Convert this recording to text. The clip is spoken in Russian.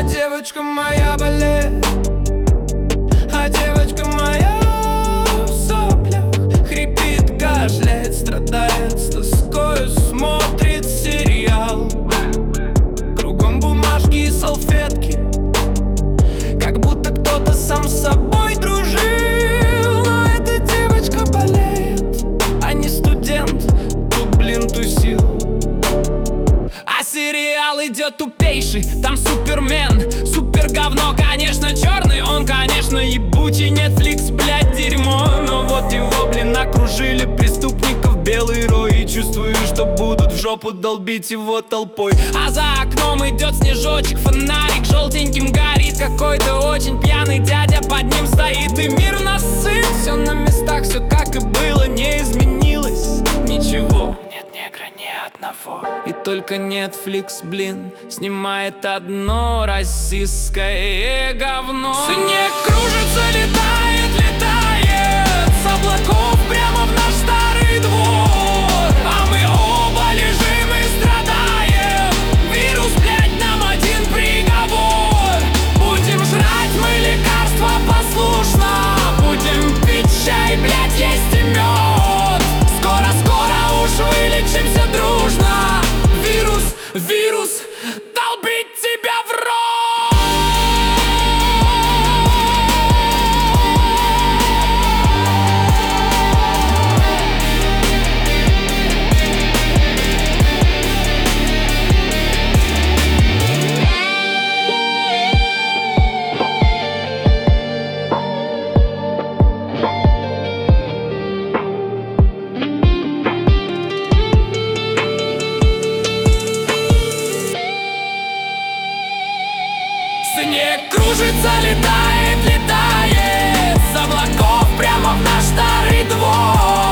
девочка моя болеет, а девочка моя в соплях хрипит, кашляет, страдает, с тоскою смотрит сериал. Кругом бумажки и салфетки, как будто кто-то сам с собой дружил. Но эта девочка болеет, а не студент, тут, блин, тусил. А сериал идет тупейший, там Супермен, супер говно, конечно, черный он, конечно, ебучий Netflix, блядь, дерьмо. Но вот его, блин, окружили преступников белый рой, и чувствую, что будут в жопу долбить его толпой. А за окном идет снежочек, фонарик желтеньким горит, какой-то очень пьяный дядя под ним стоит. И мир у нас сыт, все на местах, все как и было, не изменилось ничего. Нет негра ни одного. И только Netflix, блин, снимает одно российское говно. Снег кружится, летает, летает с облаков прямо в наш старый двор. А мы оба лежим и страдаем. Вирус, блядь, нам один приговор. Будем жрать мы лекарства послушно, будем пить чай, блядь, есть и мед. Скоро уж вылечимся дружно. Вирус, вирус, долбить тебя в рот. Снег кружится, летает, летает с облаков прямо в наш старый двор.